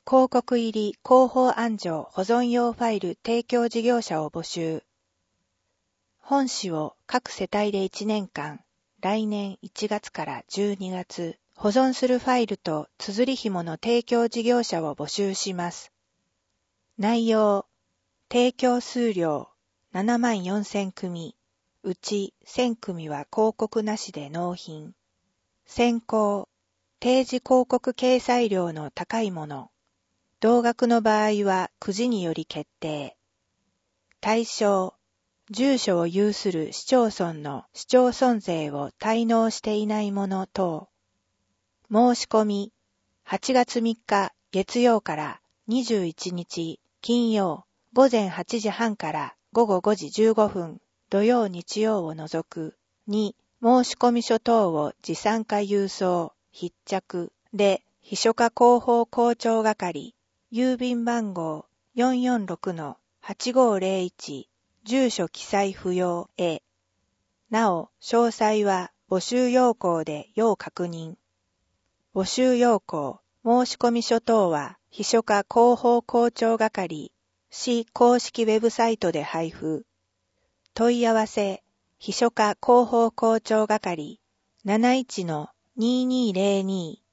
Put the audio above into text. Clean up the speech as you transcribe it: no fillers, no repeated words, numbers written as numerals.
広告入り広報案条保存用ファイル提供事業者を募集。本紙を各世帯で1年間、来年1月から12月、保存するファイルと綴り紐の提供事業者を募集します。内容、提供数量74,000組、うち1000組は広告なしで納品。選考、定時広告掲載量の高いもの。同額の場合はくじにより決定。対象、住所を有する市町村の市町村税を滞納していないもの等。申し込み、8月3日月曜から21日金曜午前8時半から午後5時15分土曜日曜を除く2、申込書等を持参加郵送、必着で秘書課広報広聴係郵便番号 446-8501 住所記載不要へ。なお、詳細は募集要項で要確認。募集要項、申込書等は秘書課広報広聴係市公式ウェブサイトで配布。問い合わせ、秘書課広報広聴係 71-2202